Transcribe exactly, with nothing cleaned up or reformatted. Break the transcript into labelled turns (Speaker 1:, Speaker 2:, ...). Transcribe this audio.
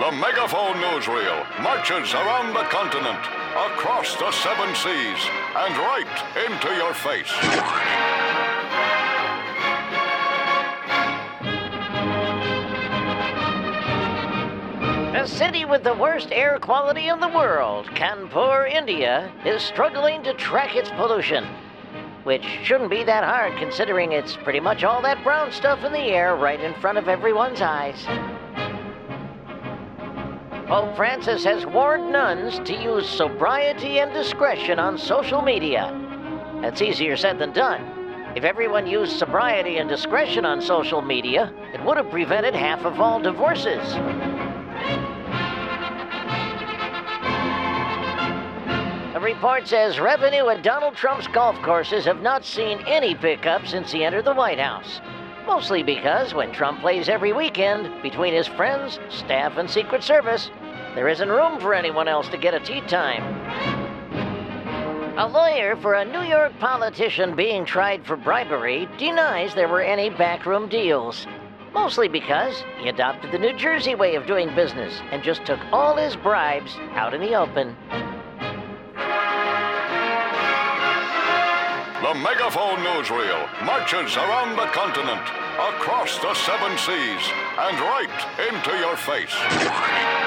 Speaker 1: The Megaphone Newsreel marches around the continent, across the seven seas, and right into your face.
Speaker 2: The city with the worst air quality in the world, Kanpur, India, is struggling to track its pollution. Which shouldn't be that hard considering it's pretty much all that brown stuff in the air right in front of everyone's eyes. Pope Francis has warned nuns to use sobriety and discretion on social media. That's easier said than done. If everyone used sobriety and discretion on social media, it would have prevented half of all divorces. A report says revenue at Donald Trump's golf courses have not seen any pickup since he entered the White House. Mostly because when Trump plays every weekend, between his friends, staff, and Secret Service, there isn't room for anyone else to get a tee time. A lawyer for a New York politician being tried for bribery denies there were any backroom deals. Mostly because he adopted the New Jersey way of doing business and just took all his bribes out in the open.
Speaker 1: The Megaphone Newsreel marches around the continent, across the seven seas, and right into your face.